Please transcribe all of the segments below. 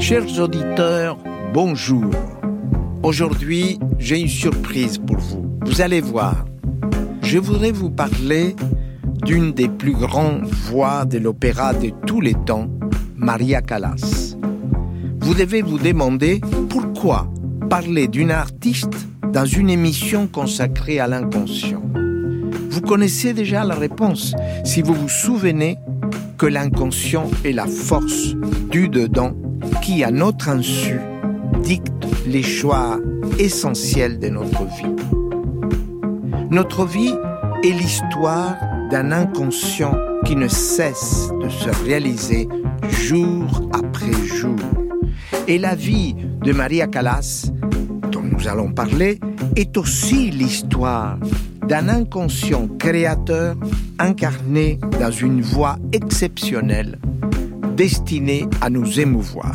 Chers auditeurs, bonjour. Aujourd'hui, j'ai une surprise pour vous. Vous allez voir. Je voudrais vous parler d'une des plus grandes voix de l'opéra de tous les temps, Maria Callas. Vous devez vous demander pourquoi parler d'une artiste dans une émission consacrée à l'inconscient. Vous connaissez déjà la réponse si vous vous souvenez que l'inconscient est la force du dedans qui, à notre insu, dicte les choix essentiels de notre vie. Notre vie est l'histoire d'un inconscient qui ne cesse de se réaliser jour après jour. Et la vie de Maria Callas, dont nous allons parler, est aussi l'histoire d'un inconscient créateur incarné dans une voix exceptionnelle, destinée à nous émouvoir.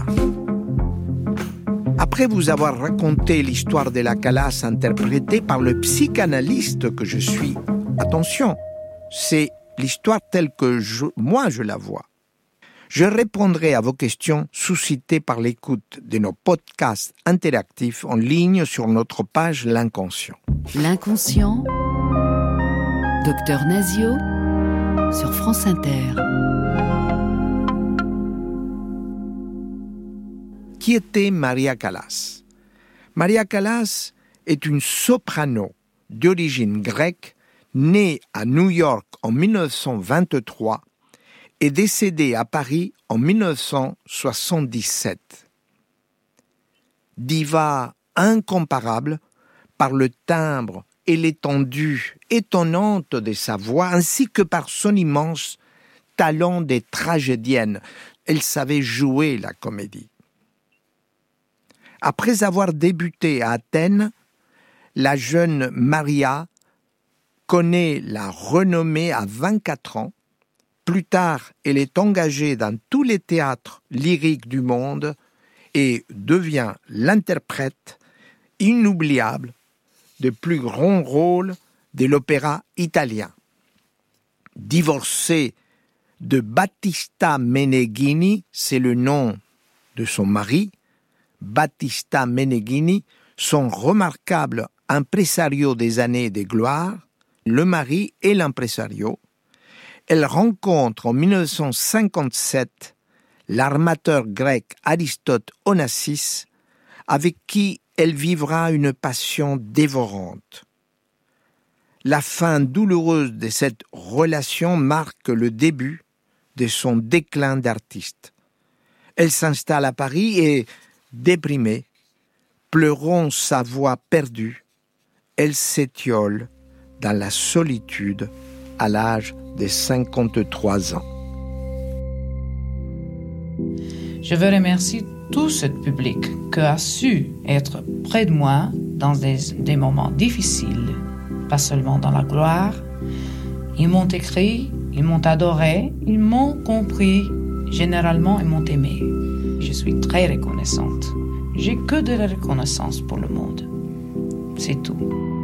Après vous avoir raconté l'histoire de la Callas interprétée par le psychanalyste que je suis, attention, c'est l'histoire telle que moi je la vois. Je répondrai à vos questions suscitées par l'écoute de nos podcasts interactifs en ligne sur notre page L'Inconscient. L'Inconscient, Docteur Nazio, sur France Inter. Qui était Maria Callas? Maria Callas est une soprano d'origine grecque, née à New York en 1923 et décédée à Paris en 1977. Diva incomparable par le timbre et l'étendue étonnante de sa voix, ainsi que par son immense talent de tragédienne. Elle savait jouer la comédie. Après avoir débuté à Athènes, la jeune Maria connaît la renommée à 24 ans. Plus tard, elle est engagée dans tous les théâtres lyriques du monde et devient l'interprète inoubliable des plus grands rôles de l'opéra italien. Divorcée de Battista Meneghini, c'est le nom de son mari, Battista Meneghini, son remarquable impresario des années de gloire, le mari et l'impresario. Elle rencontre en 1957 l'armateur grec Aristote Onassis, avec qui elle vivra une passion dévorante. La fin douloureuse de cette relation marque le début de son déclin d'artiste. Elle s'installe à Paris et, déprimée, pleurant sa voix perdue, elle s'étiole dans la solitude à l'âge de 53 ans. Je veux remercier tout ce public qui a su être près de moi dans des moments difficiles, pas seulement dans la gloire. Ils m'ont écrit, ils m'ont adoré, ils m'ont compris, généralement ils m'ont aimé. Je suis très reconnaissante. J'ai que de la reconnaissance pour le monde. C'est tout.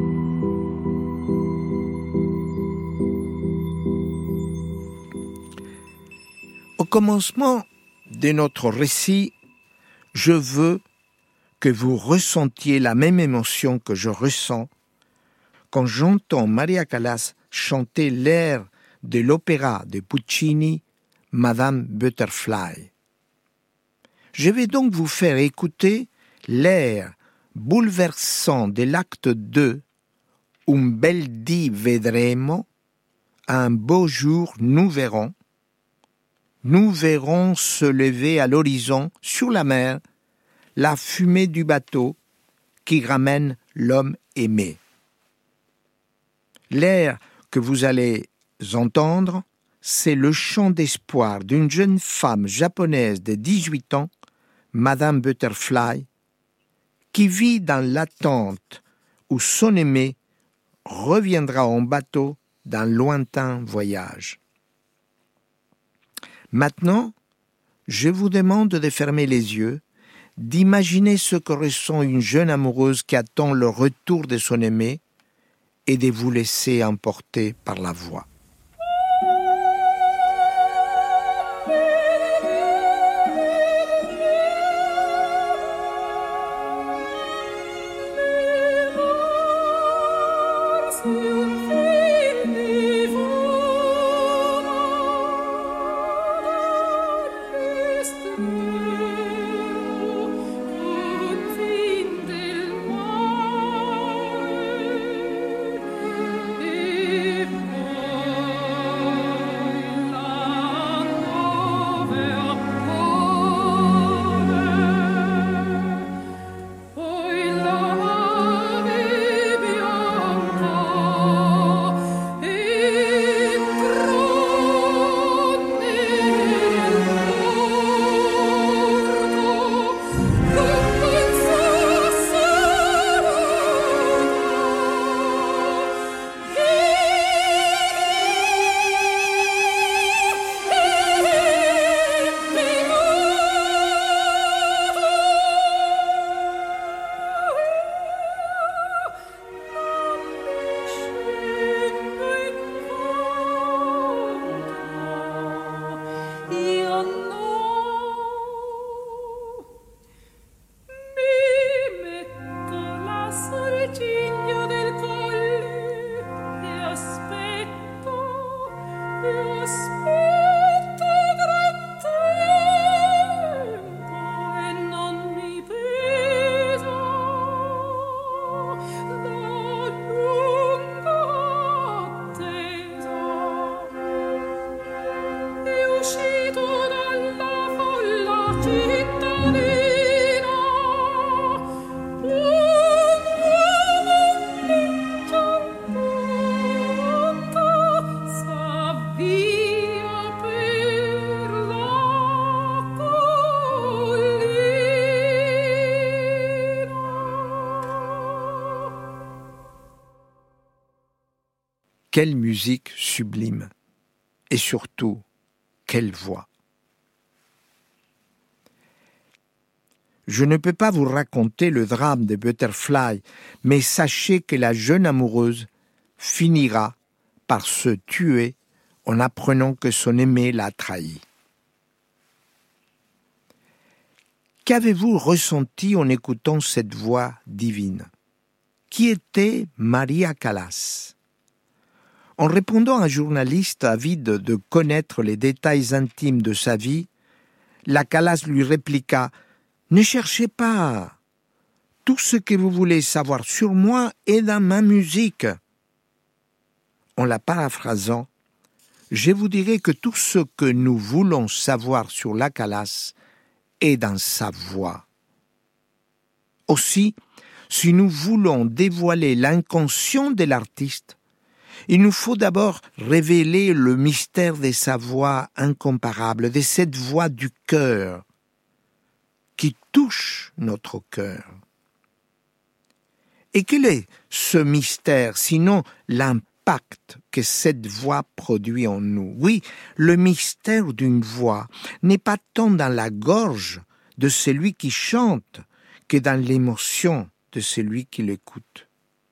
Au commencement de notre récit, je veux que vous ressentiez la même émotion que je ressens quand j'entends Maria Callas chanter l'air de l'opéra de Puccini, Madame Butterfly. Je vais donc vous faire écouter l'air bouleversant de l'acte 2, Un bel dì vedremo, un beau jour nous verrons. Nous verrons se lever à l'horizon, sur la mer, la fumée du bateau qui ramène l'homme aimé. L'air que vous allez entendre, c'est le chant d'espoir d'une jeune femme japonaise de 18 ans, Madame Butterfly, qui vit dans l'attente où son aimé reviendra en bateau d'un lointain voyage. Maintenant, je vous demande de fermer les yeux, d'imaginer ce que ressent une jeune amoureuse qui attend le retour de son aimé et de vous laisser emporter par la voix. Quelle musique sublime! Et surtout, quelle voix! Je ne peux pas vous raconter le drame de Butterfly, mais sachez que la jeune amoureuse finira par se tuer en apprenant que son aimé l'a trahi. Qu'avez-vous ressenti en écoutant cette voix divine? Qui était Maria Callas? En répondant à un journaliste avide de connaître les détails intimes de sa vie, la Callas lui répliqua « Ne cherchez pas. Tout ce que vous voulez savoir sur moi est dans ma musique. » En la paraphrasant, je vous dirai que tout ce que nous voulons savoir sur la Callas est dans sa voix. Aussi, si nous voulons dévoiler l'inconscient de l'artiste, il nous faut d'abord révéler le mystère de sa voix incomparable, de cette voix du cœur qui touche notre cœur. Et quel est ce mystère, sinon l'impact que cette voix produit en nous? Oui, le mystère d'une voix n'est pas tant dans la gorge de celui qui chante que dans l'émotion de celui qui l'écoute.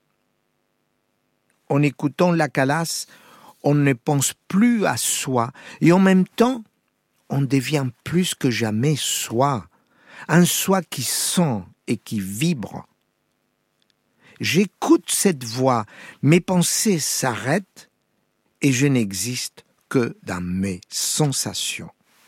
En écoutant la Callas, on ne pense plus à soi et en même temps, on devient plus que jamais soi, un soi qui sent et qui vibre. J'écoute cette voix, mes pensées s'arrêtent et je n'existe que dans mes sensations.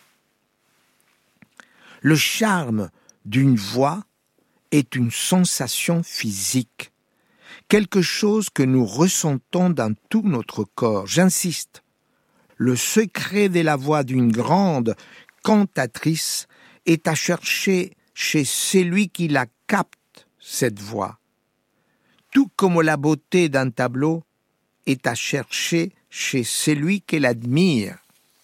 Le charme d'une voix est une sensation physique, quelque chose que nous ressentons dans tout notre corps. J'insiste, le secret de la voix d'une grande cantatrice est à chercher chez celui qui la capte, cette voix. Tout comme la beauté d'un tableau est à chercher chez celui qui l'admire.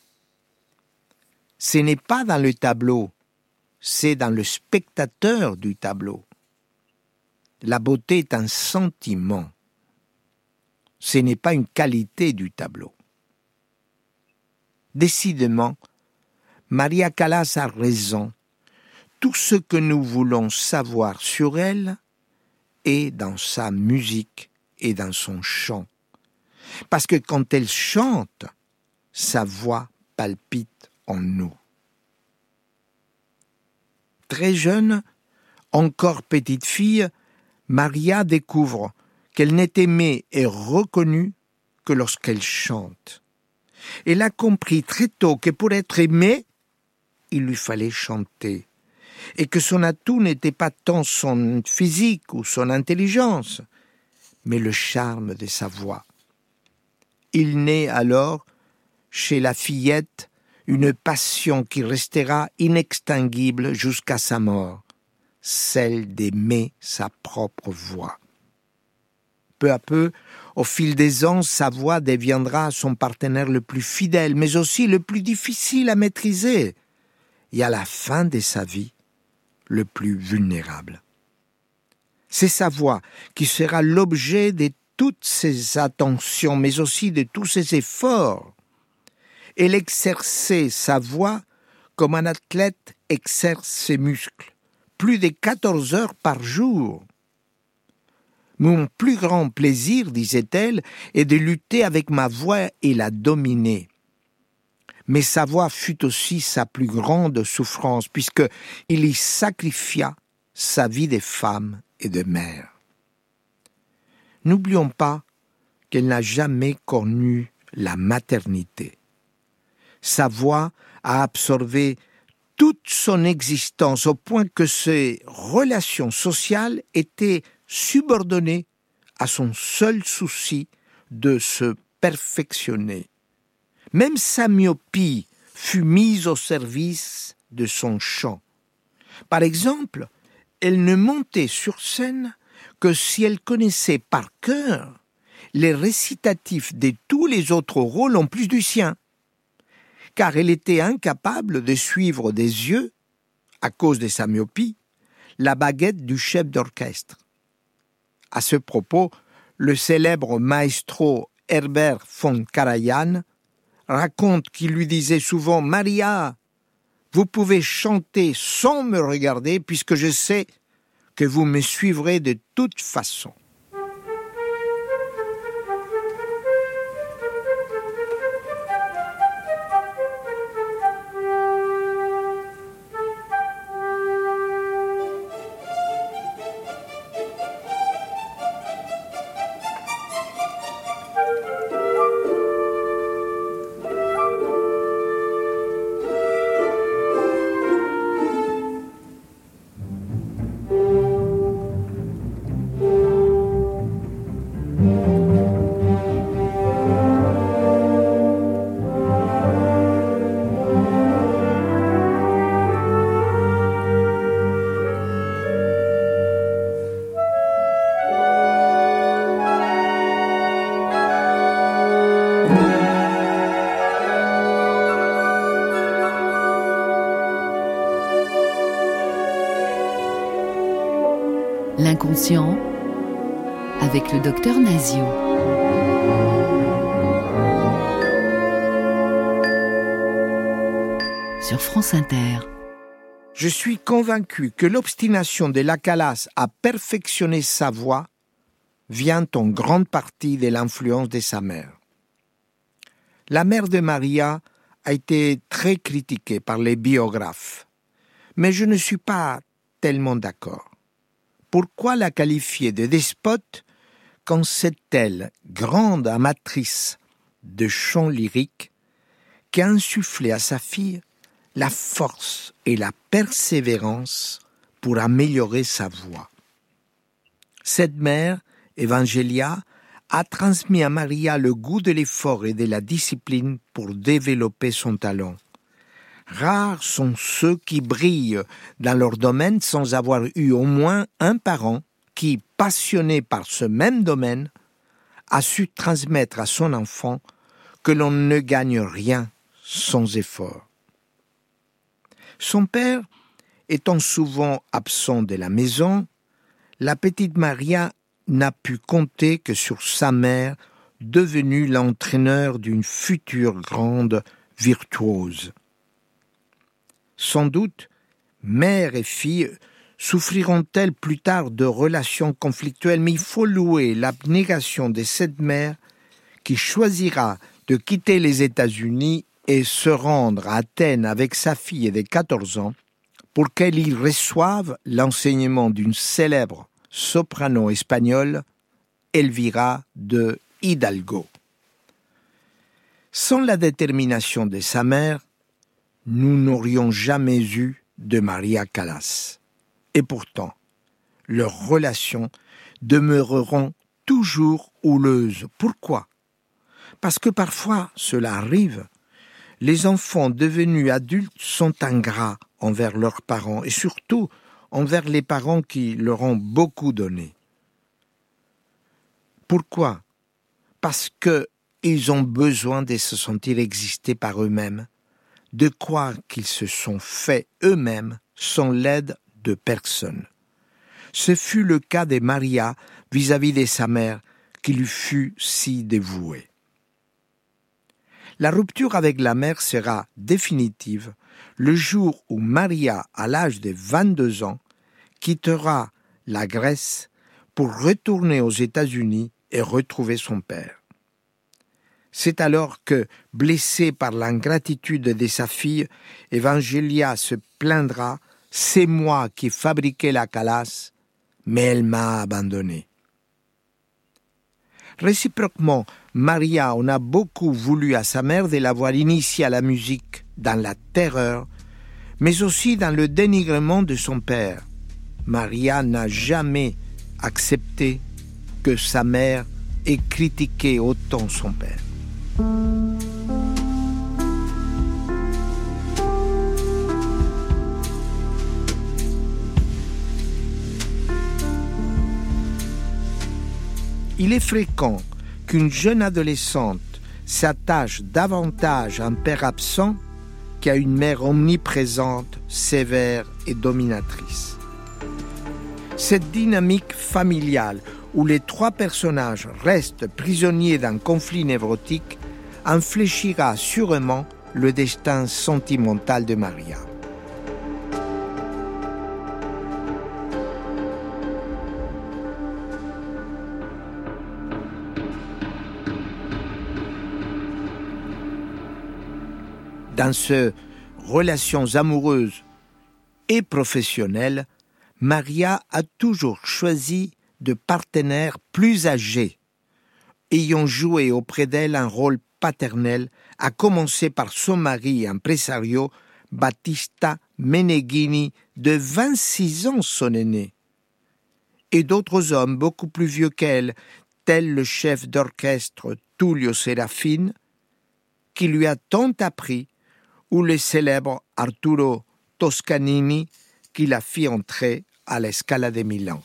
Ce n'est pas dans le tableau, c'est dans le spectateur du tableau. La beauté est un sentiment. Ce n'est pas une qualité du tableau. Décidément, Maria Callas a raison. Tout ce que nous voulons savoir sur elle est dans sa musique et dans son chant. Parce que quand elle chante, sa voix palpite en nous. Très jeune, encore petite fille, Maria découvre qu'elle n'est aimée et reconnue que lorsqu'elle chante. Elle a compris très tôt que pour être aimée, il lui fallait chanter, et que son atout n'était pas tant son physique ou son intelligence, mais le charme de sa voix. Il naît alors, chez la fillette, une passion qui restera inextinguible jusqu'à sa mort, celle d'aimer sa propre voix. Peu à peu, au fil des ans, sa voix deviendra son partenaire le plus fidèle, mais aussi le plus difficile à maîtriser, et à la fin de sa vie, le plus vulnérable. C'est sa voix qui sera l'objet de toutes ses attentions, mais aussi de tous ses efforts. Elle exerçait sa voix comme un athlète exerce ses muscles, plus de 14 heures par jour. Mon plus grand plaisir, disait-elle, est de lutter avec ma voix et la dominer. Mais sa voix fut aussi sa plus grande souffrance, puisqu'il y sacrifia sa vie de femme et de mère. N'oublions pas qu'elle n'a jamais connu la maternité. Sa voix a absorbé toute son existence au point que ses relations sociales étaient subordonnées à son seul souci de se perfectionner. Même sa myopie fut mise au service de son chant. Par exemple, elle ne montait sur scène que si elle connaissait par cœur les récitatifs de tous les autres rôles en plus du sien, car elle était incapable de suivre des yeux, à cause de sa myopie, la baguette du chef d'orchestre. À ce propos, le célèbre maestro Herbert von Karajan raconte qu'il lui disait souvent « Maria, vous pouvez chanter sans me regarder puisque je sais que vous me suivrez de toute façon. » L'inconscient avec le docteur Nazio. Sur France Inter. Je suis convaincu que l'obstination de la Calas à perfectionner sa voix vient en grande partie de l'influence de sa mère. La mère de Maria a été très critiquée par les biographes, mais je ne suis pas tellement d'accord. Pourquoi la qualifier de despote quand c'est elle, grande amatrice de chants lyriques, qui a insufflé à sa fille la force et la persévérance pour améliorer sa voix? Cette mère, Evangelia, a transmis à Maria le goût de l'effort et de la discipline pour développer son talent. Rares sont ceux qui brillent dans leur domaine sans avoir eu au moins un parent qui, passionné par ce même domaine, a su transmettre à son enfant que l'on ne gagne rien sans effort. Son père étant souvent absent de la maison, la petite Maria n'a pu compter que sur sa mère, devenue l'entraîneur d'une future grande virtuose. Sans doute, mère et fille souffriront-elles plus tard de relations conflictuelles, mais il faut louer l'abnégation de cette mère qui choisira de quitter les États-Unis et se rendre à Athènes avec sa fille de 14 ans pour qu'elle y reçoive l'enseignement d'une célèbre soprano espagnole, Elvira de Hidalgo. Sans la détermination de sa mère, nous n'aurions jamais eu de Maria Callas. Et pourtant, leurs relations demeureront toujours houleuses. Pourquoi ? Parce que parfois, cela arrive, les enfants devenus adultes sont ingrats envers leurs parents et surtout envers les parents qui leur ont beaucoup donné. Pourquoi ? Parce qu'ils ont besoin de se sentir exister par eux-mêmes, de croire qu'ils se sont faits eux-mêmes sans l'aide de personne. Ce fut le cas de Maria vis-à-vis de sa mère qui lui fut si dévouée. La rupture avec la mère sera définitive le jour où Maria, à l'âge de 22 ans, quittera la Grèce pour retourner aux États-Unis et retrouver son père. C'est alors que, blessée par l'ingratitude de sa fille, Evangelia se plaindra « C'est moi qui ai fabriqué la Callas, mais elle m'a abandonné. » Réciproquement, Maria en a beaucoup voulu à sa mère de l'avoir initiée à la musique dans la terreur, mais aussi dans le dénigrement de son père. Maria n'a jamais accepté que sa mère ait critiqué autant son père. Il est fréquent qu'une jeune adolescente s'attache davantage à un père absent qu'à une mère omniprésente, sévère et dominatrice. Cette dynamique familiale où les trois personnages restent prisonniers d'un conflit névrotique infléchira sûrement le destin sentimental de Maria. Dans ces relations amoureuses et professionnelles, Maria a toujours choisi de partenaires plus âgés, ayant joué auprès d'elle un rôle paternel, à commencer par son mari impresario, Battista Meneghini, de 26 ans son aîné, et d'autres hommes beaucoup plus vieux qu'elle, tel le chef d'orchestre Tullio Serafin, qui lui a tant appris, ou le célèbre Arturo Toscanini, qui l'a fit entrer à la Scala de Milan.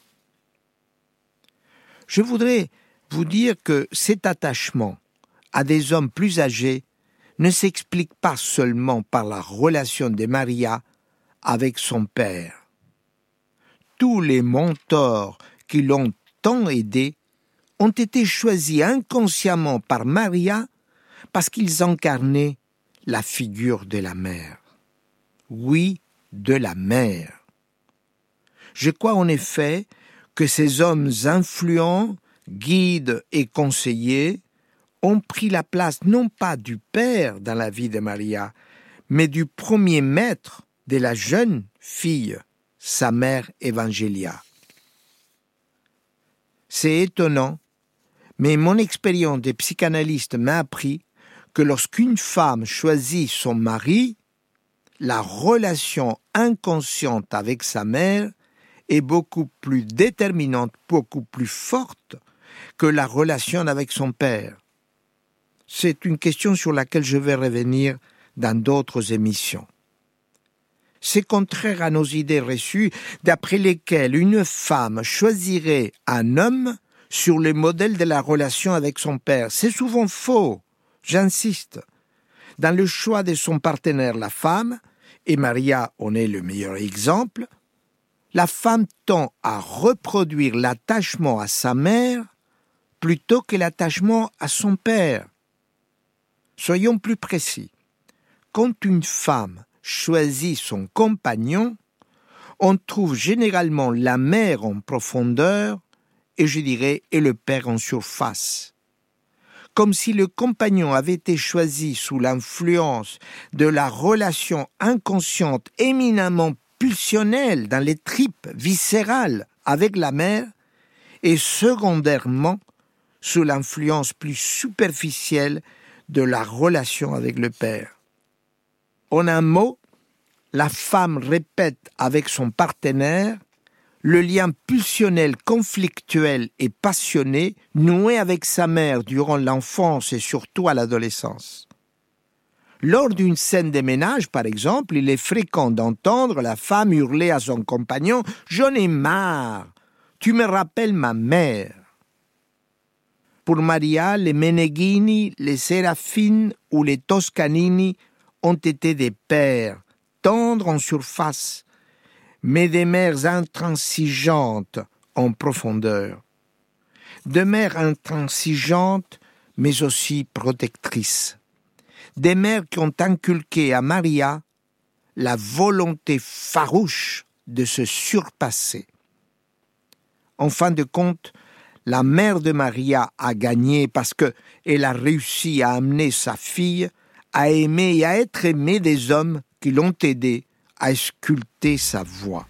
Je voudrais vous dire que cet attachement à des hommes plus âgés ne s'explique pas seulement par la relation de Maria avec son père. Tous les mentors qui l'ont tant aidé ont été choisis inconsciemment par Maria parce qu'ils incarnaient la figure de la mère. Oui, de la mère. Je crois en effet que ces hommes influents, guides et conseillers ont pris la place non pas du père dans la vie de Maria, mais du premier maître de la jeune fille, sa mère Evangelia. C'est étonnant, mais mon expérience de psychanalyste m'a appris que lorsqu'une femme choisit son mari, la relation inconsciente avec sa mère est beaucoup plus déterminante, beaucoup plus forte que la relation avec son père. C'est une question sur laquelle je vais revenir dans d'autres émissions. C'est contraire à nos idées reçues d'après lesquelles une femme choisirait un homme sur le modèle de la relation avec son père. C'est souvent faux, j'insiste. Dans le choix de son partenaire, la femme, et Maria en est le meilleur exemple, la femme tend à reproduire l'attachement à sa mère plutôt que l'attachement à son père. Soyons plus précis. Quand une femme choisit son compagnon, on trouve généralement la mère en profondeur et je dirais et le père en surface. Comme si le compagnon avait été choisi sous l'influence de la relation inconsciente éminemment pulsionnelle dans les tripes viscérales avec la mère et secondairement sous l'influence plus superficielle de la relation avec le père. En un mot, la femme répète avec son partenaire le lien pulsionnel, conflictuel et passionné noué avec sa mère durant l'enfance et surtout à l'adolescence. Lors d'une scène de ménage, par exemple, il est fréquent d'entendre la femme hurler à son compagnon « J'en ai marre, tu me rappelles ma mère ». Pour Maria, les Meneghini, les Serafin ou les Toscanini ont été des pères, tendres en surface, mais des mères intransigeantes en profondeur. Des mères intransigeantes, mais aussi protectrices. Des mères qui ont inculqué à Maria la volonté farouche de se surpasser. En fin de compte, la mère de Maria a gagné parce qu'elle a réussi à amener sa fille à aimer et à être aimée des hommes qui l'ont aidée à sculpter sa voix.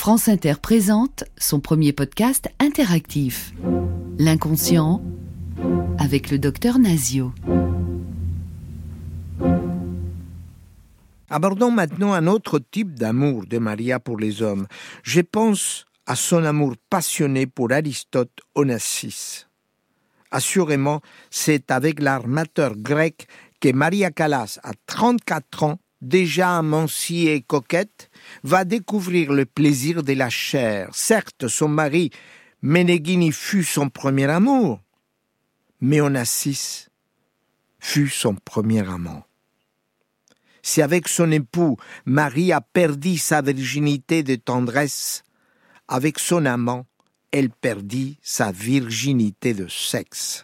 France Inter présente son premier podcast interactif. L'inconscient avec le docteur Nasio. Abordons maintenant un autre type d'amour de Maria pour les hommes. Je pense à son amour passionné pour Aristote Onassis. Assurément, c'est avec l'armateur grec que Maria Callas, à 34 ans, déjà amincie et coquette, va découvrir le plaisir de la chair. Certes, son mari, Ménéghini, fut son premier amour, mais Onassis fut son premier amant. Si avec son époux, Marie a perdu sa virginité de tendresse, avec son amant, elle perdit sa virginité de sexe.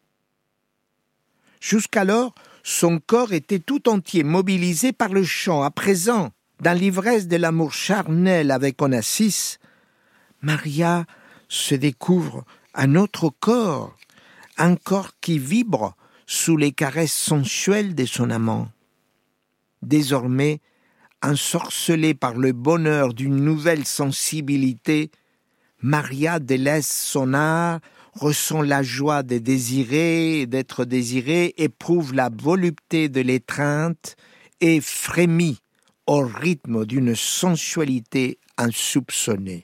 Jusqu'alors, son corps était tout entier mobilisé par le chant. À présent, dans l'ivresse de l'amour charnel avec Onassis, Maria se découvre un autre corps, un corps qui vibre sous les caresses sensuelles de son amant. Désormais, ensorcelée par le bonheur d'une nouvelle sensibilité, Maria délaisse son art, ressent la joie de désirer et d'être désirée, éprouve la volupté de l'étreinte et frémit au rythme d'une sensualité insoupçonnée.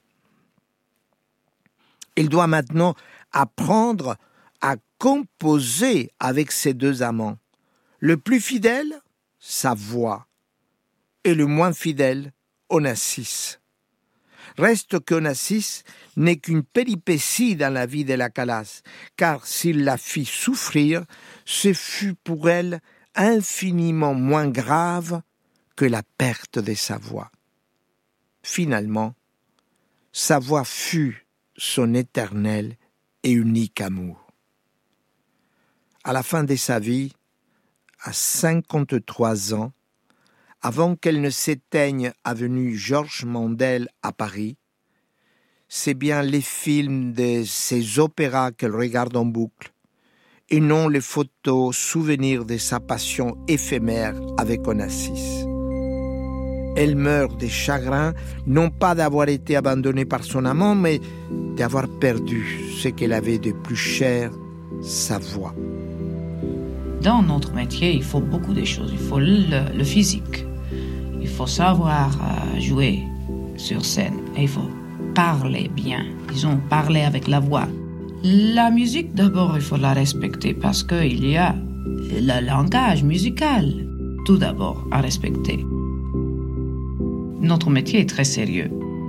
Il doit maintenant apprendre à composer avec ses deux amants. Le plus fidèle, sa voix, et le moins fidèle, Onassis. Reste qu'Onassis n'est qu'une péripétie dans la vie de la Callas, car s'il la fit souffrir, ce fut pour elle infiniment moins grave que la perte de sa voix. Finalement, sa voix fut son éternel et unique amour. À la fin de sa vie, à 53 ans, avant qu'elle ne s'éteigne avenue Georges Mandel à Paris, c'est bien les films de ses opéras qu'elle regarde en boucle, et non les photos souvenirs de sa passion éphémère avec Onassis. Elle meurt de chagrin, non pas d'avoir été abandonnée par son amant, mais d'avoir perdu ce qu'elle avait de plus cher, sa voix. Dans notre métier, il faut beaucoup de choses. Il faut le physique. Il faut savoir jouer sur scène. Et il faut parler bien. Disons, parler avec la voix. La musique, d'abord, il faut la respecter parce qu'il y a le langage musical, tout d'abord, à respecter. Notre métier est très sérieux.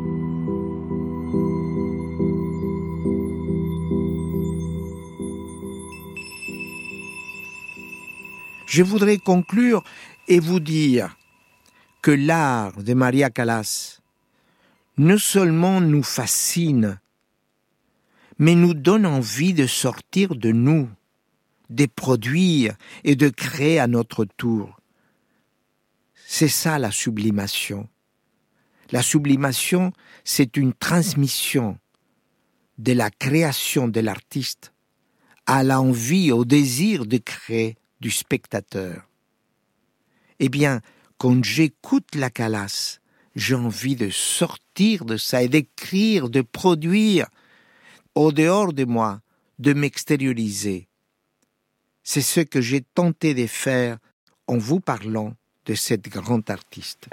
Je voudrais conclure et vous dire que l'art de Maria Callas non seulement nous fascine, mais nous donne envie de sortir de nous, de produire et de créer à notre tour. C'est ça la sublimation. La sublimation, c'est une transmission de la création de l'artiste à l'envie, au désir de créer du spectateur. Eh bien, quand j'écoute la Callas, j'ai envie de sortir de ça et d'écrire, de produire au dehors de moi, de m'extérioriser. C'est ce que j'ai tenté de faire en vous parlant de cette grande artiste.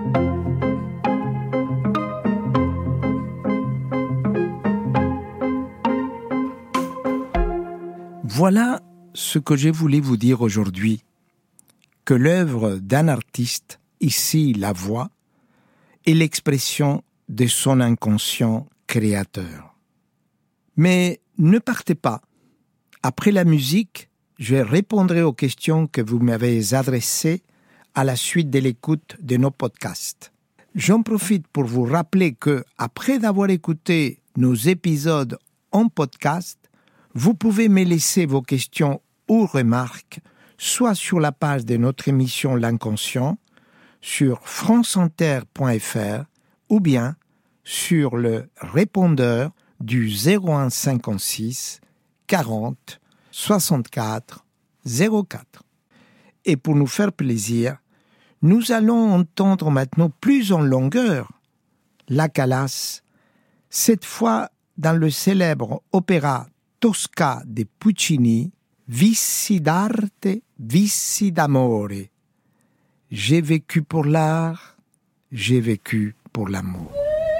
Voilà ce que je voulais vous dire aujourd'hui, que l'œuvre d'un artiste, ici la voix, est l'expression de son inconscient créateur. Mais ne partez pas. Après la musique, je répondrai aux questions que vous m'avez adressées à la suite de l'écoute de nos podcasts. J'en profite pour vous rappeler que, après d'avoir écouté nos épisodes en podcast, vous pouvez me laisser vos questions ou remarques, soit sur la page de notre émission L'Inconscient, sur franceinter.fr, ou bien sur le répondeur du 01 56 40 64 04. Et pour nous faire plaisir, nous allons entendre maintenant plus en longueur La Calas, cette fois dans le célèbre opéra Tosca de Puccini, Vici d'arte, vici d'amore. J'ai vécu pour l'art, j'ai vécu pour l'amour.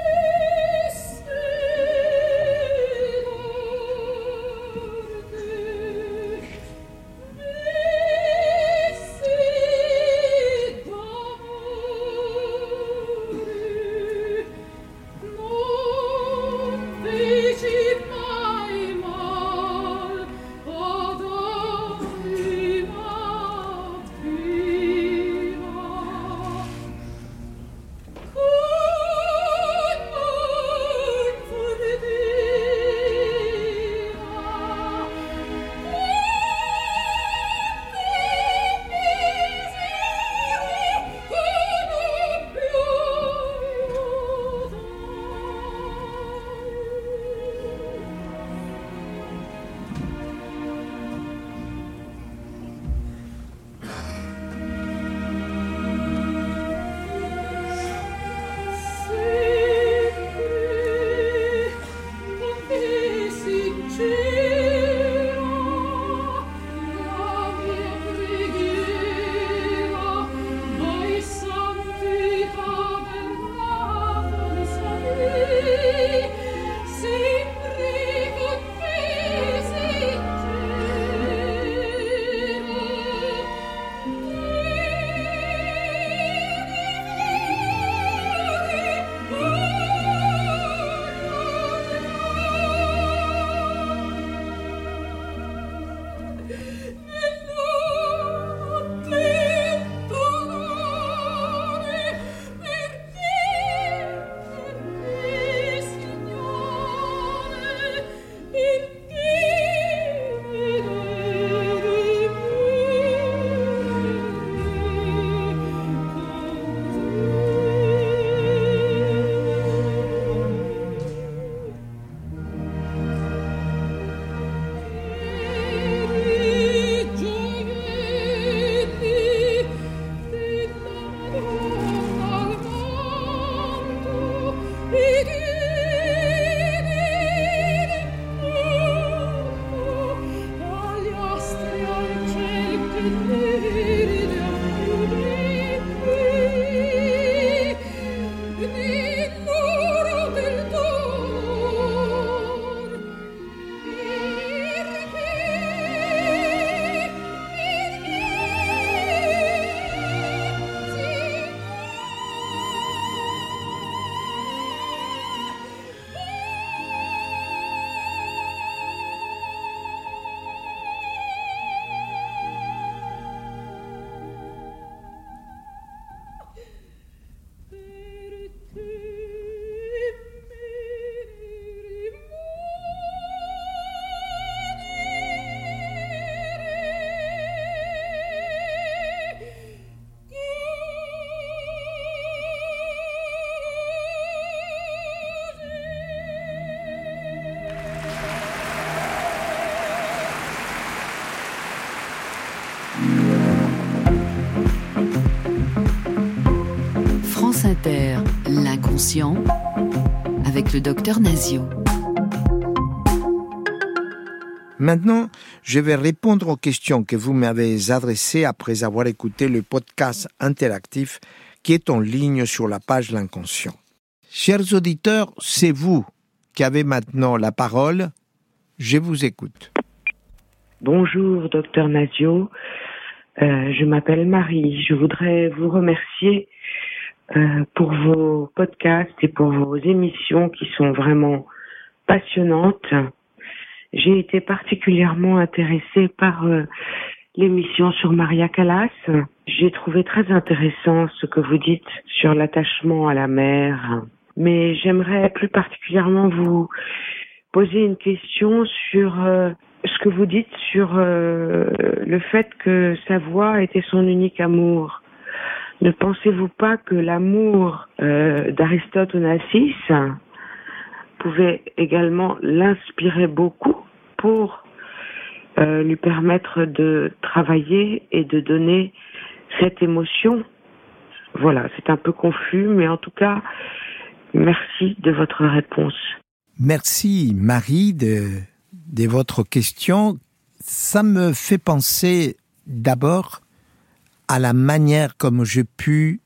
France Inter, l'inconscient, avec le docteur Nazio. Maintenant, je vais répondre aux questions que vous m'avez adressées après avoir écouté le podcast interactif qui est en ligne sur la page L'Inconscient. Chers auditeurs, c'est vous qui avez maintenant la parole. Je vous écoute. Bonjour, docteur Nazio. Je m'appelle Marie. Je voudrais vous remercier pour vos podcasts et pour vos émissions qui sont vraiment passionnantes. J'ai été particulièrement intéressée par l'émission sur Maria Callas. J'ai trouvé très intéressant ce que vous dites sur l'attachement à la mère. Mais j'aimerais plus particulièrement vous poser une question sur ce que vous dites sur le fait que sa voix était son unique amour. Ne pensez-vous pas que l'amour d'Aristote Onassis pouvait également l'inspirer beaucoup pour lui permettre de travailler et de donner cette émotion? Voilà, c'est un peu confus, mais en tout cas, Merci de votre réponse. Merci Marie de votre question. Ça me fait penser d'abord à la manière comme j'ai pu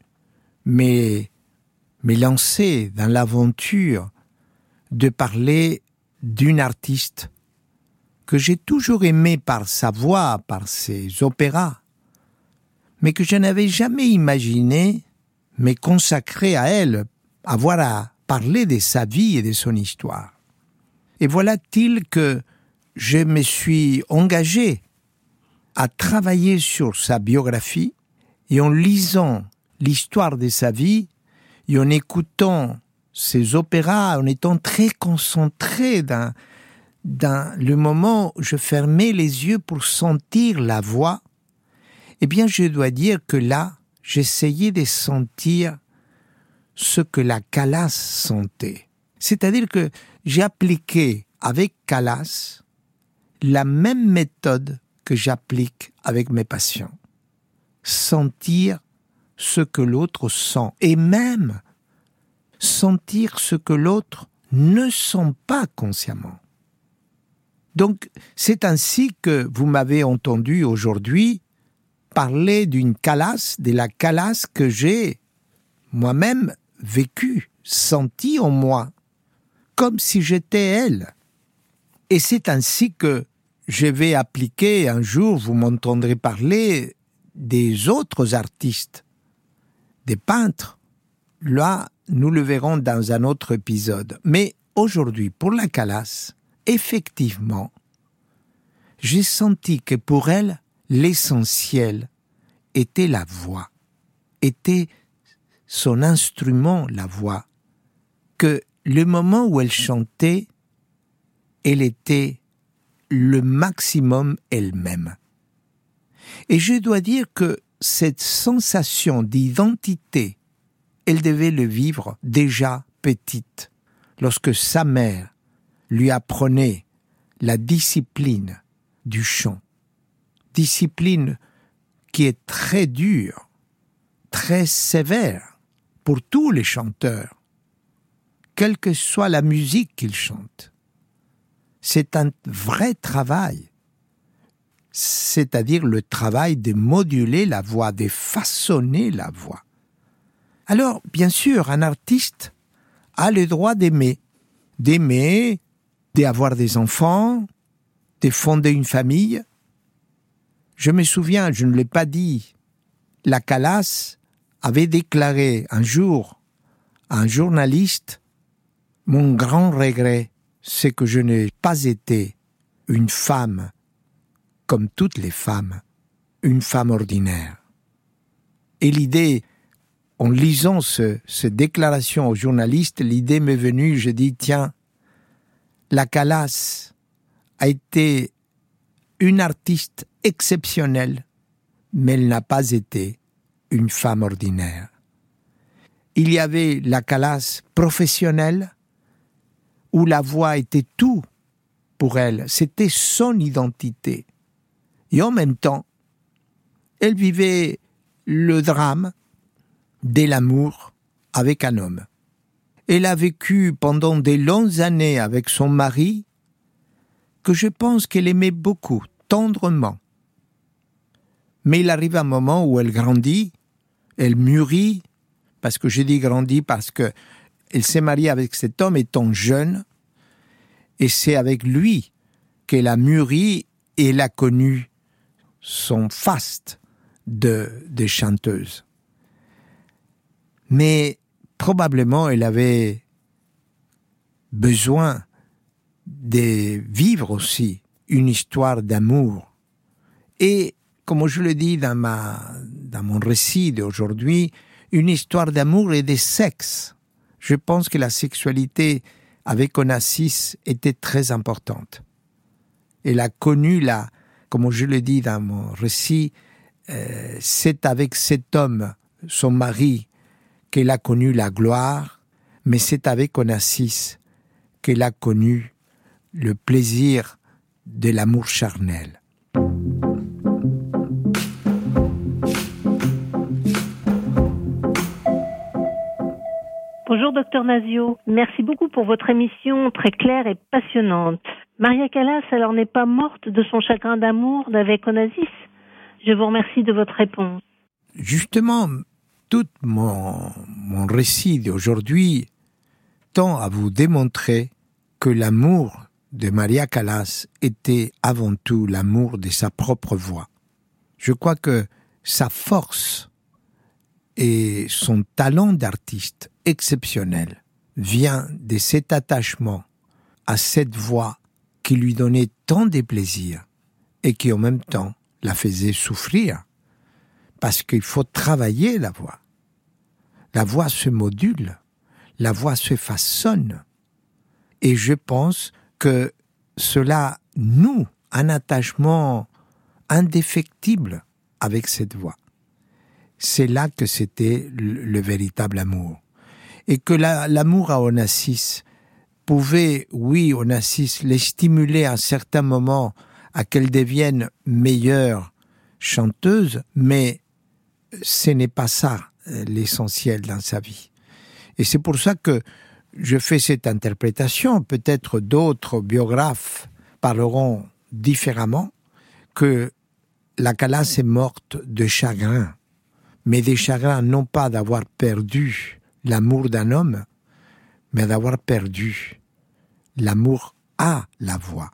m'élancer dans l'aventure de parler d'une artiste que j'ai toujours aimée par sa voix, par ses opéras, mais que je n'avais jamais imaginé me consacrer à elle, avoir à parler de sa vie et de son histoire. Et voilà-t-il que je me suis engagé à travailler sur sa biographie, et en lisant l'histoire de sa vie, et en écoutant ses opéras, en étant très concentré dans le moment où je fermais les yeux pour sentir la voix, eh bien je dois dire que là, j'essayais de sentir ce que la Calas sentait. C'est-à-dire que j'ai appliqué avec Calas la même méthode que j'applique avec mes patients. Sentir ce que l'autre sent, et même sentir ce que l'autre ne sent pas consciemment. Donc, c'est ainsi que vous m'avez entendu aujourd'hui parler d'une Calas, de la Calas que j'ai moi-même vécue, sentie en moi, comme si j'étais elle. Et c'est ainsi que je vais appliquer un jour, vous m'entendrez parler des autres artistes, des peintres. Là, nous le verrons dans un autre épisode. Mais aujourd'hui, pour la Calas, effectivement, j'ai senti que pour elle, l'essentiel était la voix, était son instrument, la voix, que le moment où elle chantait, elle était le maximum elle-même. Et je dois dire que cette sensation d'identité, elle devait le vivre déjà petite, lorsque sa mère lui apprenait la discipline du chant. Discipline qui est très dure, très sévère pour tous les chanteurs, quelle que soit la musique qu'ils chantent. C'est un vrai travail, c'est-à-dire le travail de moduler la voix, de façonner la voix. Alors, bien sûr, un artiste a le droit d'aimer, d'avoir des enfants, de fonder une famille. Je me souviens, je ne l'ai pas dit, la Calas avait déclaré un jour à un journaliste « Mon grand regret, c'est que je n'ai pas été une femme comme toutes les femmes, une femme ordinaire. » Et l'idée, en lisant cette déclaration au journaliste, l'idée m'est venue, je dis, tiens, la Calas a été une artiste exceptionnelle, mais elle n'a pas été une femme ordinaire. Il y avait la Calas professionnelle, où la voix était tout pour elle, c'était son identité. Et en même temps, elle vivait le drame de l'amour avec un homme. Elle a vécu pendant de longues années avec son mari, que je pense qu'elle aimait beaucoup, tendrement. Mais il arrive un moment où elle grandit, elle mûrit, parce que je dis grandit parce que elle s'est mariée avec cet homme étant jeune, et c'est avec lui qu'elle a mûri et elle a connu son faste de chanteuse. Mais probablement elle avait besoin de vivre aussi une histoire d'amour. Et comme je le dis dans mon récit d'aujourd'hui, une histoire d'amour et de sexe. Je pense que la sexualité avec Onassis était très importante. Elle a connu, comme je le dis dans mon récit, c'est avec cet homme, son mari, qu'elle a connu la gloire, mais c'est avec Onassis qu'elle a connu le plaisir de l'amour charnel. Bonjour Docteur Nasio, merci beaucoup pour votre émission très claire et passionnante. Maria Callas alors n'est pas morte de son chagrin d'amour d'avec Onassis? Je vous remercie de votre réponse. Justement, tout mon récit d'aujourd'hui tend à vous démontrer que l'amour de Maria Callas était avant tout l'amour de sa propre voix. Je crois que sa force et son talent d'artiste exceptionnel vient de cet attachement à cette voix qui lui donnait tant de plaisir et qui en même temps la faisait souffrir, parce qu'il faut travailler la voix. La voix se module, la voix se façonne, et je pense que cela noue un attachement indéfectible avec cette voix. C'est là que c'était le véritable amour. Et que l'amour à Onassis pouvait, oui, Onassis, les stimuler à un certain moment à qu'elle devienne meilleure chanteuse, mais ce n'est pas ça l'essentiel dans sa vie. Et c'est pour ça que je fais cette interprétation. Peut-être d'autres biographes parleront différemment, que la Callas est morte de chagrin, mais des chagrins non pas d'avoir perdu l'amour d'un homme, mais d'avoir perdu l'amour à la voix.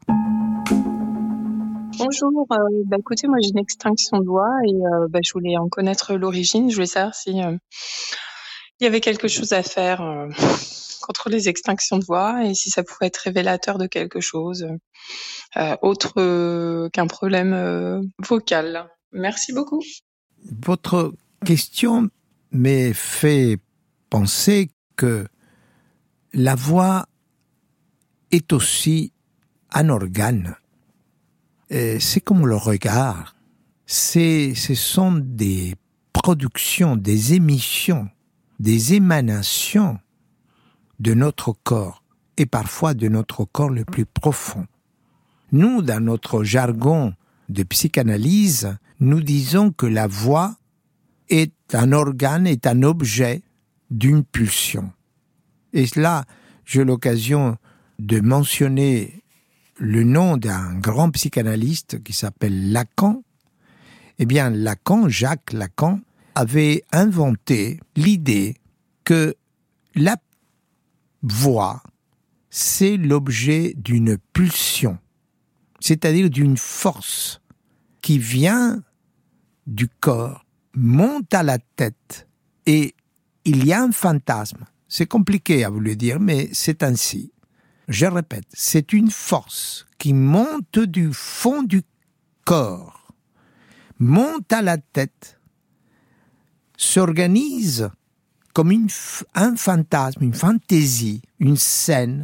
Bonjour, écoutez, moi j'ai une extinction de voix et je voulais en connaître l'origine. Je voulais savoir si il y avait quelque chose à faire contre les extinctions de voix et si ça pouvait être révélateur de quelque chose autre qu'un problème vocal. Merci beaucoup. Votre question me fait penser que la voix est aussi un organe. C'est comme le regard. Ce sont des productions, des émissions, des émanations de notre corps, et parfois de notre corps le plus profond. Nous, dans notre jargon de psychanalyse, nous disons que la voix est un organe, est un objet d'une pulsion. Et là, j'ai l'occasion de mentionner le nom d'un grand psychanalyste qui s'appelle Lacan. Eh bien, Jacques Lacan, avait inventé l'idée que la voix, c'est l'objet d'une pulsion, c'est-à-dire d'une force qui vient du corps, monte à la tête, et il y a un fantasme. C'est compliqué à vous le dire, mais c'est ainsi. Je répète, c'est une force qui monte du fond du corps, monte à la tête, s'organise comme un fantasme, une fantaisie, une scène,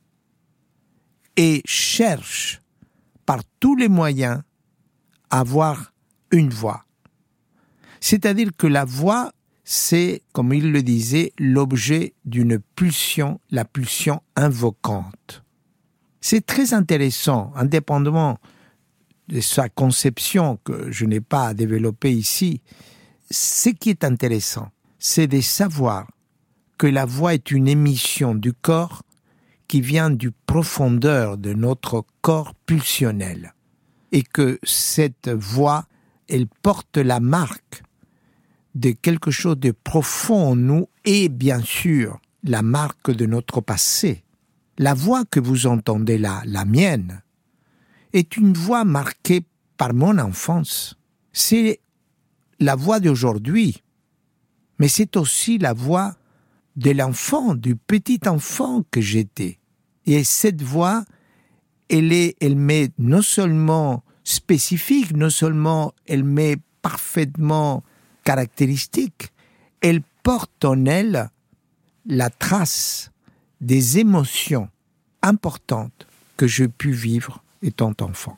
et cherche par tous les moyens à avoir une voix. C'est-à-dire que la voix, c'est, comme il le disait, l'objet d'une pulsion, la pulsion invocante. C'est très intéressant, indépendamment de sa conception que je n'ai pas à développer ici. Ce qui est intéressant, c'est de savoir que la voix est une émission du corps qui vient du profondeur de notre corps pulsionnel, et que cette voix, elle porte la marque de quelque chose de profond en nous, et bien sûr la marque de notre passé. La voix que vous entendez là, la mienne, est une voix marquée par mon enfance. C'est la voix d'aujourd'hui, mais c'est aussi la voix de l'enfant, du petit enfant que j'étais. Et cette voix, elle m'est non seulement spécifique, non seulement elle m'est parfaitement caractéristique, elle porte en elle la trace des émotions importantes que j'ai pu vivre étant enfant.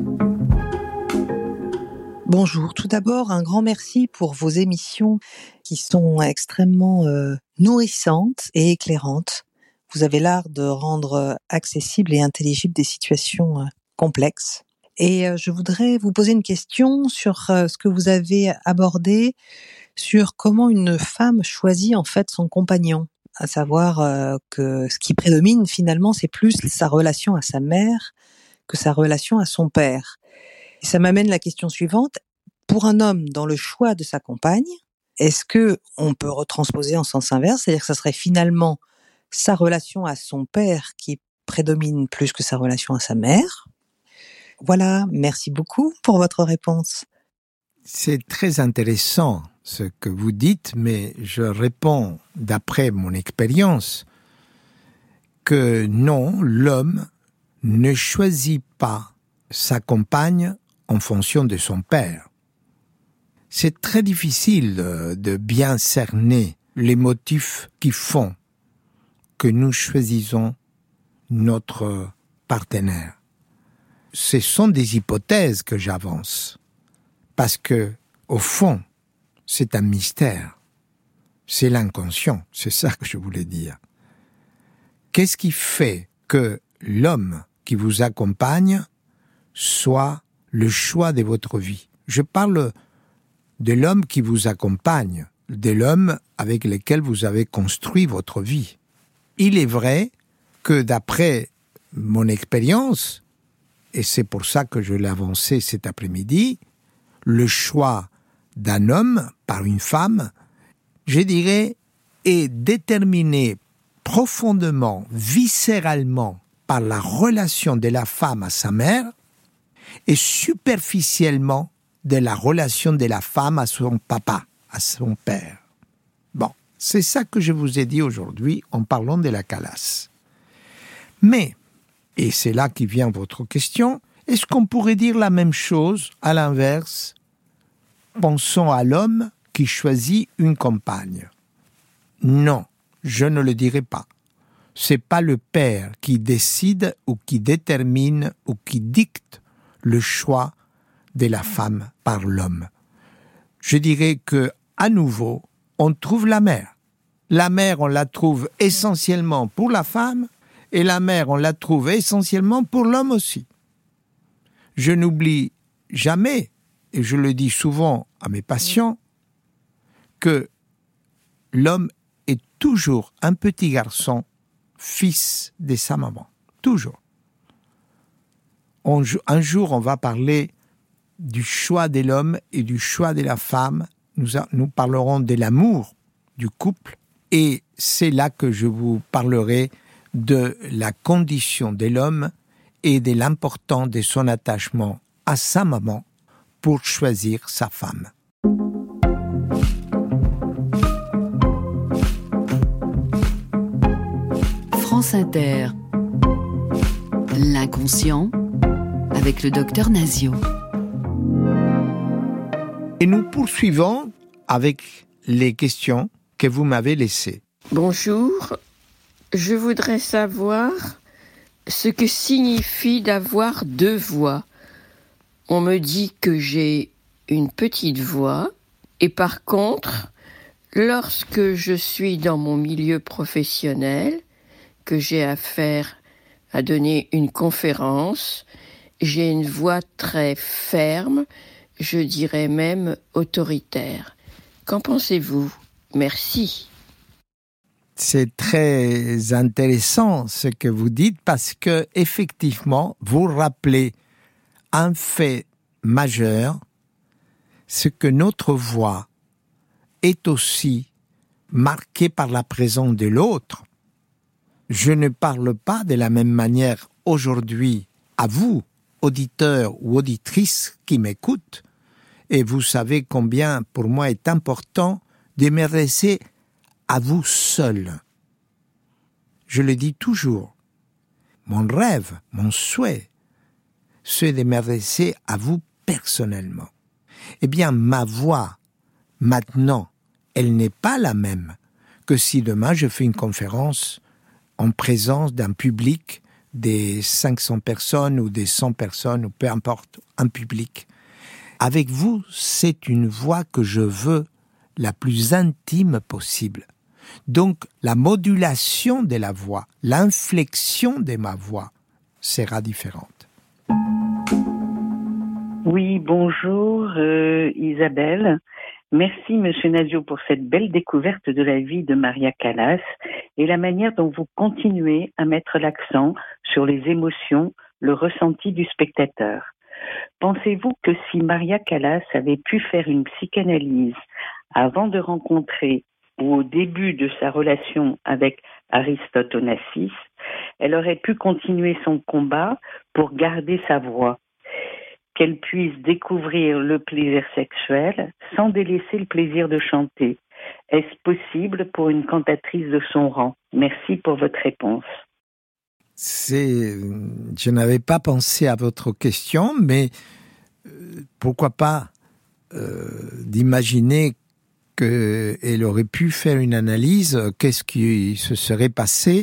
Bonjour, tout d'abord un grand merci pour vos émissions qui sont extrêmement nourrissantes et éclairantes. Vous avez l'art de rendre accessibles et intelligibles des situations complexes. Et je voudrais vous poser une question sur ce que vous avez abordé, sur comment une femme choisit en fait son compagnon. à savoir que ce qui prédomine finalement, c'est plus sa relation à sa mère que sa relation à son père. Et ça m'amène la question suivante. Pour un homme dans le choix de sa compagne, est-ce que on peut retransposer en sens inverse, c'est-à-dire que ça serait finalement sa relation à son père qui prédomine plus que sa relation à sa mère? Voilà, merci beaucoup pour votre réponse. C'est très intéressant ce que vous dites, mais je réponds d'après mon expérience que non, l'homme ne choisit pas sa compagne en fonction de son père. C'est très difficile de bien cerner les motifs qui font que nous choisissons notre partenaire. Ce sont des hypothèses que j'avance, parce que, au fond, c'est un mystère. C'est l'inconscient, c'est ça que je voulais dire. Qu'est-ce qui fait que l'homme qui vous accompagne soit le choix de votre vie? Je parle de l'homme qui vous accompagne, de l'homme avec lequel vous avez construit votre vie. Il est vrai que d'après mon expérience, et c'est pour ça que je l'ai avancé cet après-midi, le choix d'un homme par une femme, je dirais, est déterminé profondément, viscéralement, par la relation de la femme à sa mère et superficiellement de la relation de la femme à son papa, à son père. Bon, c'est ça que je vous ai dit aujourd'hui en parlant de la Calas. Mais, et c'est là qui vient votre question, est-ce qu'on pourrait dire la même chose à l'inverse? Pensons à l'homme qui choisit une compagne. Non, je ne le dirai pas. C'est pas le père qui décide ou qui détermine ou qui dicte le choix de la femme par l'homme. Je dirais que, à nouveau, on trouve la mère. La mère, on la trouve essentiellement pour la femme, et la mère, on la trouve essentiellement pour l'homme aussi. Je n'oublie jamais, et je le dis souvent à mes patients, que l'homme est toujours un petit garçon, fils de sa maman. Toujours. Un jour, on va parler du choix de l'homme et du choix de la femme. Nous parlerons de l'amour du couple, et c'est là que je vous parlerai de la condition de l'homme et de l'importance de son attachement à sa maman pour choisir sa femme. France Inter, l'inconscient avec le docteur Nazio. Et nous poursuivons avec les questions que vous m'avez laissées. Bonjour, je voudrais savoir ce que signifie d'avoir deux voix. On me dit que j'ai une petite voix et par contre, lorsque je suis dans mon milieu professionnel, que j'ai affaire à donner une conférence, j'ai une voix très ferme, je dirais même autoritaire. Qu'en pensez-vous? Merci. C'est très intéressant ce que vous dites parce que effectivement, vous rappelez un fait majeur, c'est que notre voix est aussi marquée par la présence de l'autre. Je ne parle pas de la même manière aujourd'hui à vous, auditeurs ou auditrices qui m'écoutent, et vous savez combien pour moi est important de m'adresser à vous seul. Je le dis toujours, mon rêve, mon souhait, c'est de m'adresser à vous personnellement. Eh bien, ma voix, maintenant, elle n'est pas la même que si demain je fais une conférence en présence d'un public des 500 personnes ou des 100 personnes, ou peu importe, un public. Avec vous, c'est une voix que je veux la plus intime possible. Donc, la modulation de la voix, l'inflexion de ma voix sera différente. Oui, bonjour Isabelle. Merci, Monsieur Nazio, pour cette belle découverte de la vie de Maria Callas et la manière dont vous continuez à mettre l'accent sur les émotions, le ressenti du spectateur. Pensez-vous que si Maria Callas avait pu faire une psychanalyse avant de rencontrer ou au début de sa relation avec Aristote Onassis, elle aurait pu continuer son combat pour garder sa voix, qu'elle puisse découvrir le plaisir sexuel sans délaisser le plaisir de chanter? Est-ce possible pour une cantatrice de son rang? Merci pour votre réponse. Je n'avais pas pensé à votre question, mais pourquoi pas d'imaginer qu'elle aurait pu faire une analyse, qu'est-ce qui se serait passé?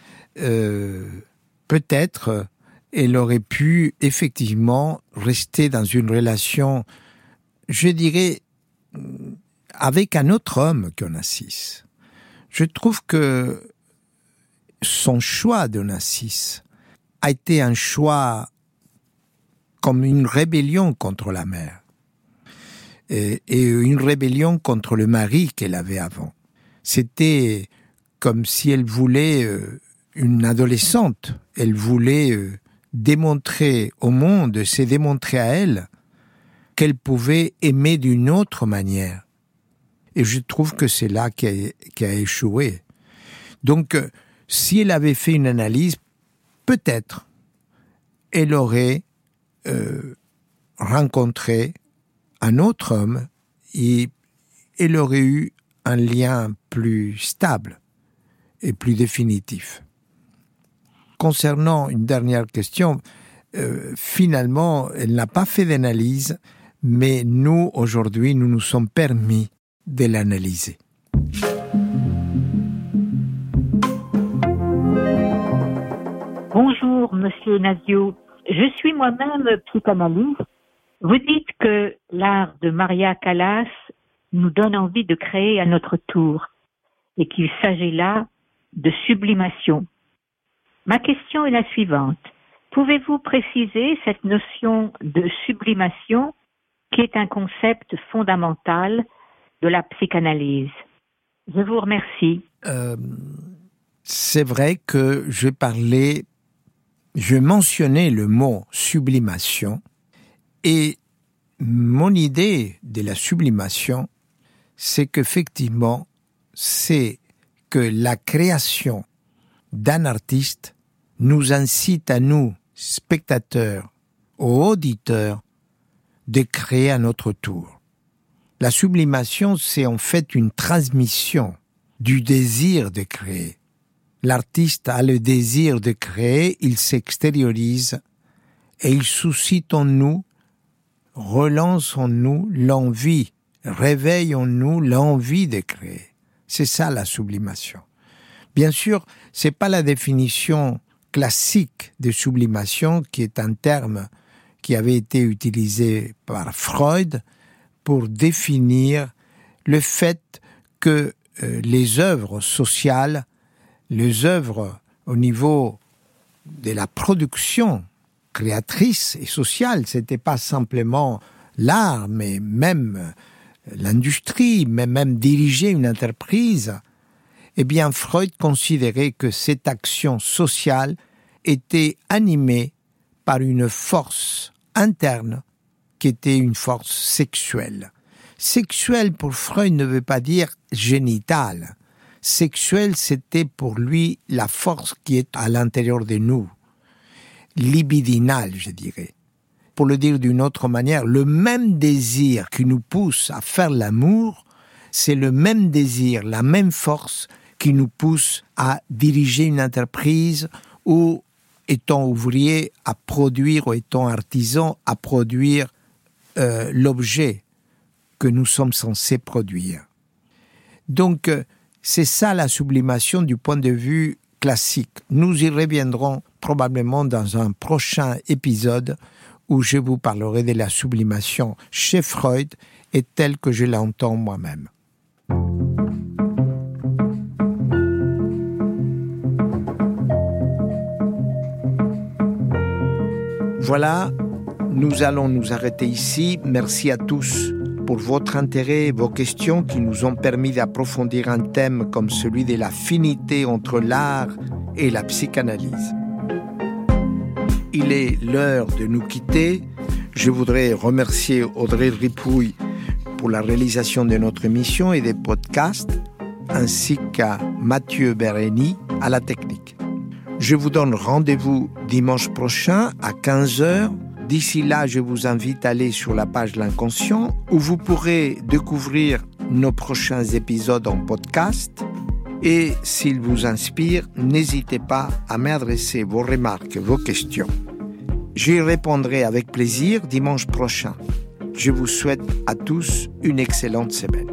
Peut-être elle aurait pu effectivement rester dans une relation, je dirais, avec un autre homme qu'Onassis. Je trouve que son choix d'Onassis a été un choix comme une rébellion contre la mère et une rébellion contre le mari qu'elle avait avant. C'était comme si elle voulait, une adolescente, elle voulait démontrer au monde, se démontrer à elle qu'elle pouvait aimer d'une autre manière. Et je trouve que c'est là qu'elle a échoué. Donc, si elle avait fait une analyse, peut-être, elle aurait rencontré un autre homme et elle aurait eu un lien plus stable et plus définitif. Concernant une dernière question, finalement, elle n'a pas fait d'analyse, mais nous, aujourd'hui, nous nous sommes permis de l'analyser. Bonjour, Monsieur Nazio. Je suis moi-même psychanalyste. Vous dites que l'art de Maria Callas nous donne envie de créer à notre tour et qu'il s'agit là de sublimation. Ma question est la suivante. Pouvez-vous préciser cette notion de sublimation qui est un concept fondamental de la psychanalyse? Je vous remercie. C'est vrai que je mentionnais le mot sublimation et mon idée de la sublimation, c'est qu'effectivement, c'est que la création d'un artiste nous incite à nous, spectateurs, aux auditeurs, de créer à notre tour. La sublimation, c'est en fait une transmission du désir de créer. L'artiste a le désir de créer, il s'extériorise et il suscite en nous, relance en nous l'envie, réveille en nous l'envie de créer. C'est ça la sublimation. Bien sûr, c'est pas la définition classique de sublimation qui est un terme qui avait été utilisé par Freud pour définir le fait que les œuvres sociales, les œuvres au niveau de la production créatrice et sociale, c'était pas simplement l'art, mais même l'industrie, mais même diriger une entreprise. Eh bien, Freud considérait que cette action sociale était animée par une force interne qui était une force sexuelle. Sexuelle, pour Freud, ne veut pas dire génitale. Sexuelle, c'était pour lui la force qui est à l'intérieur de nous. Libidinale, je dirais. Pour le dire d'une autre manière, le même désir qui nous pousse à faire l'amour, c'est le même désir, la même force qui nous pousse à diriger une entreprise ou, étant ouvrier, à produire, ou étant artisan, à produire l'objet que nous sommes censés produire. Donc, c'est ça la sublimation du point de vue classique. Nous y reviendrons probablement dans un prochain épisode où je vous parlerai de la sublimation chez Freud et telle que je l'entends moi-même. Voilà, nous allons nous arrêter ici. Merci à tous pour votre intérêt et vos questions qui nous ont permis d'approfondir un thème comme celui de l'affinité entre l'art et la psychanalyse. Il est l'heure de nous quitter. Je voudrais remercier Audrey Ripouille pour la réalisation de notre émission et des podcasts, ainsi qu'à Mathieu Bérény à la technique. Je vous donne rendez-vous dimanche prochain à 15h. D'ici là, je vous invite à aller sur la page L'Inconscient où vous pourrez découvrir nos prochains épisodes en podcast. Et s'il vous inspire, n'hésitez pas à m'adresser vos remarques, vos questions. J'y répondrai avec plaisir dimanche prochain. Je vous souhaite à tous une excellente semaine.